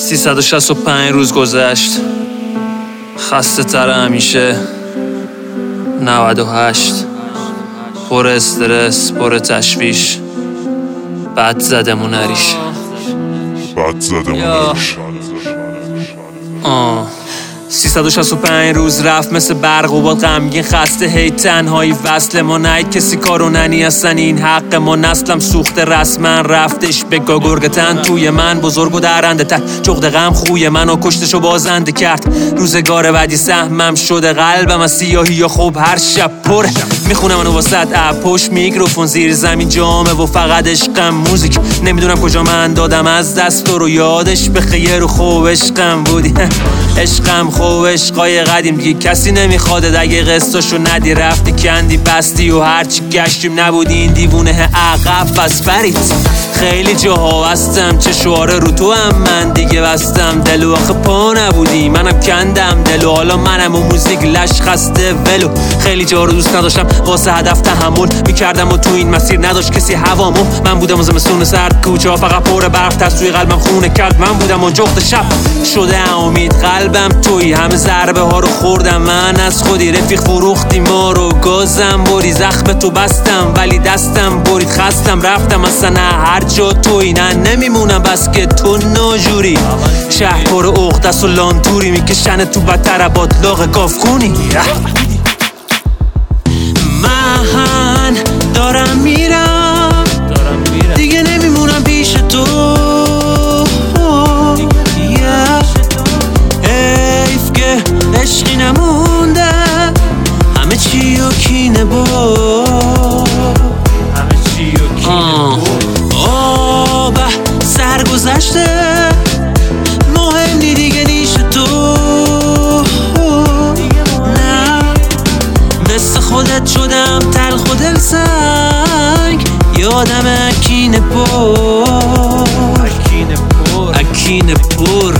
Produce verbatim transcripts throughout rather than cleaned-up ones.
سیصد و شصت و پنج روز گذشت، خسته تر همیشه. نود و هشت پر استرس، پر تشویش، بد زدمون هریش بد زدمون هریش آه سیصد و شصت و پنج روز رفت مثل برق و باد، غمگین خسته هی تنهایی وصل ما، نهید کسی کارو ننی اصلا این حق ما. نسلم سوخته رسما رفتش به گرگتن توی من، بزرگ و درنده تر جغد غم خوی منو کشتشو بازنده کرد. روزگار بعدی سهمم شده، قلبم از سیاهی یا خوب هر شب پره. میخونم منو واسط اپ پشت میکروفون، زیر زمین جامه و فقط عشقم موزیک. نمیدونم کجا من دادم از دست رو یادش به خیر و خوب عشقم بودی. عشقم خوب عشقای قدیم دیگه کسی نمیخواده، اگه قصتاشو ندی رفتی کندی بستی و هرچی گشتیم نبودی این دیوونه عقب پس برید. خیلی جاها بستم چه شعاره رو تو هم من دیگه بستم، دلو آخه پا نبودی منم کندم دلو، حالا منم و موزیک لش خسته ولو. خیلی جاها رو دوست نداشتم واسه هدف تحمل میکردم و تو این مسیر نداشت کسی هوامو. من بودم و زمستون سرد کوچه ها فقط پر برف، تصویر قلبم خونه کرد. من بودم و جغد شب شده امید قلبم توی همه ضربه ها رو خوردم من از خودی. رفیق فروختی ما رو گازم بری، زخم تو بستم ولی دستم برید، خستم رفتم اصلا هر جا توی نه نمیمونم بس که تو ناجوری. شهر پر اخدست و لانتوری میکشن تو بدتر باطلاق گافخونی. من دارم میرم دیگه نمیمونم پیش تو، حیف که عشقی نمونده همه چی و کینه بود، همه چی و کینه بود. آبه سرگذشته مهم نی دیگه نیش تو، نه مثل خودت شدم تلخ و دل سنگ، یادم اکینه پر اکینه پر اکینه پر.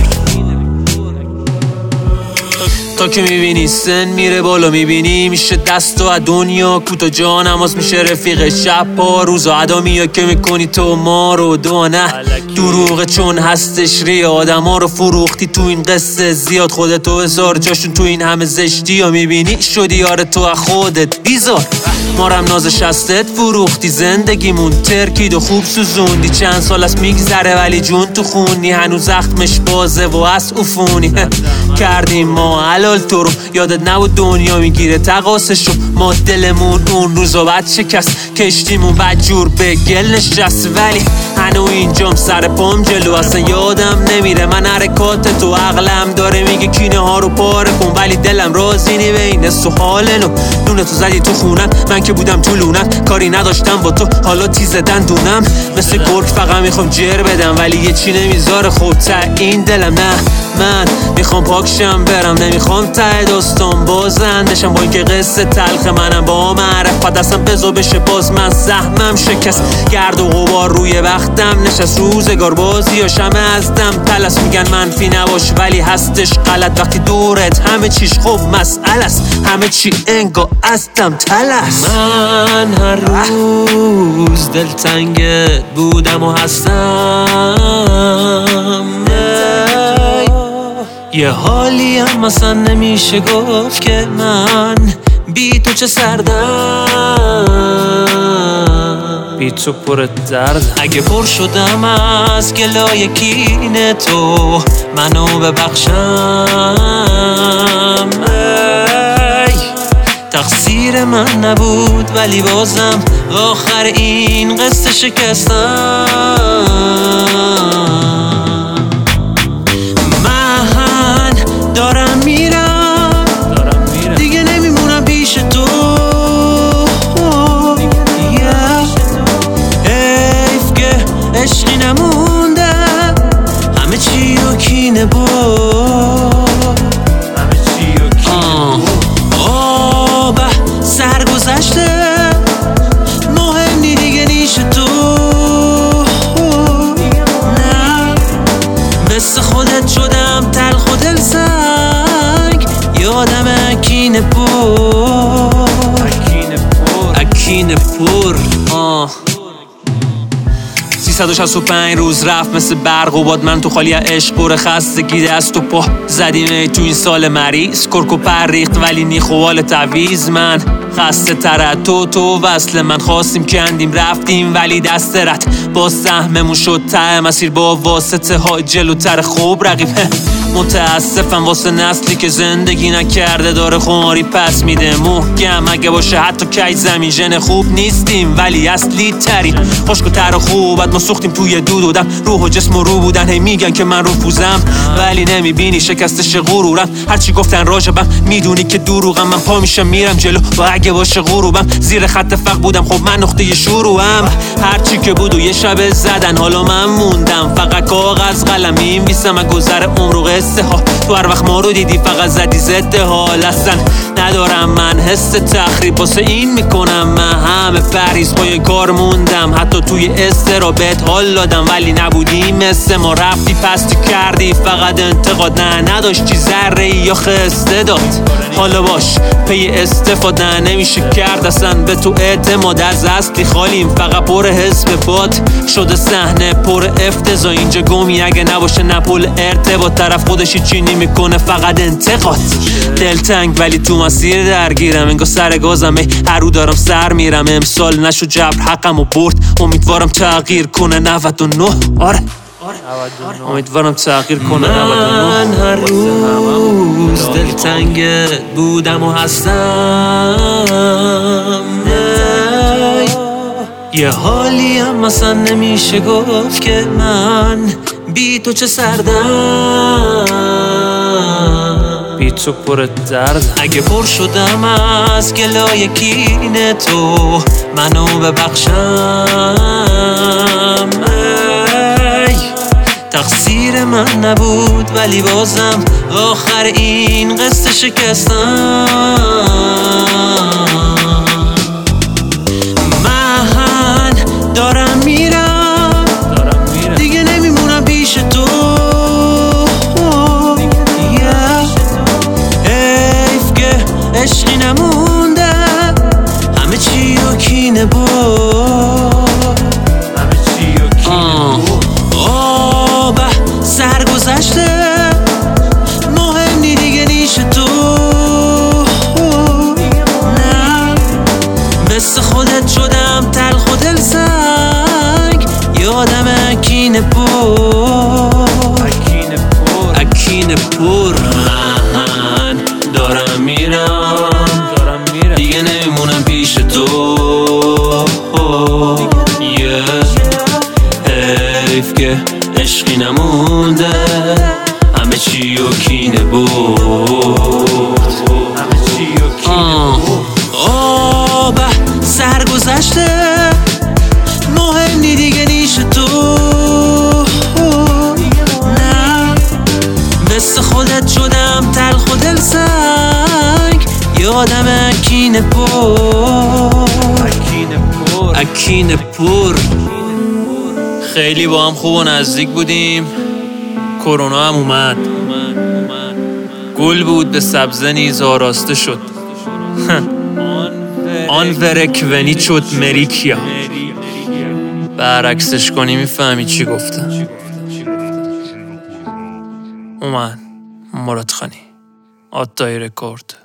تا که میبینی سن میره بالا، میبینی میشه دست و دنیا کوتا جا نماز میشه رفیق شب پا روزا ادا میاد که میکنی تو ما رو دو نه دروغه چون هستش ری. آدم ها رو فروختی تو این قصه زیاد، خودتو هزار جاشون تو این همه زشتی ها میبینی شدی یار تو خودت بیزار. مارم ناز شستت فروختی، زندگیمون ترکید و خوب سوزوندی. چند سال از میگذره ولی جون تو خونی، هنوز زخمش بازه و از افونی. کردیم ما حلال تو رو یادت نبود دنیا میگیره تقاسشو، ما دلمون اون روزا بد شکست، کشتیمون بد جور به گل نشست. ولی هنو اینجام سر پام جلو اصلا یادم نمیره من حرکات تو، عقلم داره میگه کینه ها رو پاره کن ولی دلم راضی نی بین سحال نو. نونه تو زدی تو خونم من که بودم تو لونم، کاری نداشتم با تو حالا تیز دندونم. مثل گرگ فقط میخوام جر بدم ولی یه چی نمیذاره خود تا این دلم. نه من میخوام پاکشم برم، نمیخوام ته داستان بازندشم، با اینکه قصه تلخ منم با معرفت دستم بزو بشه باز من سهمم شکست. گرد و غبار روی وقتم نشست، روزگار بازی و شمه ازدم تلس. میگن منفی نباش ولی هستش غلط، وقتی دورت همه چیش خوب مسئله است، همه چی انگا ازدم تلس. من هر روز دلتنگت بودم و هستم، یه حالی هم مثلا نمیشه گفت که من بی تو چه سردم، بی تو پر درد. اگه پر شدم از گلای کینه تو منو ببخشم، ای تقصیر من نبود ولی بازم آخر این قصه شکستم. دارم میرم دیگه نمیمونم پیش تو، حیف که عشقی نمونده همه چی و کینه بود، همه چی و کینه بود. آبه سرگذشته مهم نی دیگه نیش تو، نه مثل خودت شدم تلخ و دل سنگ، یادم اکینه پر اکینه پر اکینه پر. آه سیصد و شصت و پنج روز رفت مثل برق و باد، من تو خالی عشق پر خستگی دست و پا زدیم ای تو این سال مریض. کرک و پر ریخت ولی نی خوال تعویض، من خسته تر تو تو وصل من خواستیم کندیم رفتیم ولی دست رد با سهممون شد ته مسیر با واسطه ها جلوتر. خوب رقیب متاسفم واسه نسلی که زندگی نکرده داره خماری پس میده محکم. اگه باشه حتی کج زمین ژن خوب نیستیم ولی اصلی تریم. خشک و تر و خوبت ما سوختیم توی دود و دم، روح و جسم و رو بودن. هی میگن که من رو پوزم ولی نمیبینی شکستش غرورم. هرچی گفتن راجبم میدونی که دروغم. من پا میشم میرم جلو و اگه باشه غروبم زیر خط فقر بودم. خب من نقطه شروعم. هرچی که بود و یه شب زدن حالا من موندم فقط کاغذ قلم می‌نویسم از گذر عمر و قصه ها. تو هر وقت ما رو دیدی فقط زدی ضد حال. اصلا ندارم من حس تخریب واسه این میکنم. من همه پریز پای کار موندم حتی توی استرابت حال دادم ولی نبودی مثل ما. رفتی پستی کردی فقط انتقاد، نه نداشتی ذره یا خسته داد. حالا باش پی استفاده نمیشه کرد اصلا به تو اعتماد. از اصلی خالیم فقط پر حزب باد شده صحنه پر افتضاح. اینجا گمی اگه نباشه نه پول ارتباط. طرف خودشی چینی میکنه فقط انتقاد. دلتنگ ولی تو مسیر درگیرم انگار سر گازم. هر رو دارم سر میرم امسال نشو جبر حقم و برد. امیدوارم تغییر کنه نود و نه. آره امیدوارم تغییر کنه نود و نه. من هر روز دلتنگت بودم و هستم. یه حالی هم مثلا نمیشه گفت که من بی تو چه سردم، بی تو پر درد. اگه پر شدم از گلای کین تو منو ببخشم. ای تقصیر من نبود ولی بازم آخر این قصه شکستم. من دارم میرم دیگه نمیمونم پیش تو. حیف که عشقی نمونده همه چی رو کینه بود. آب سرگذشته مهم نی دیگه نیش تو. نه مثل خودت شدم تلخ و دل سنگ. یادم اکینه پر اکینه پر. من دارم میرم دیگه نمیمونم پیش تو. حیف که عشقی نمونده همه چی و کینه بود. آب سرگذشته مهم نی دیگه نیش تو. نه مثل خودت شدم تلخ و دل سنگ. یادم اکینه پر اکینه پر. خیلی با هم خوب و نزدیک بودیم. کرونا هم اومد. گل بود به سبزه نیز آراسته شد. آن ورک ونی شد مریکیا. برعکسش کنی میفهمی چی گفتم. اومد مراد خانی آتای رکورد.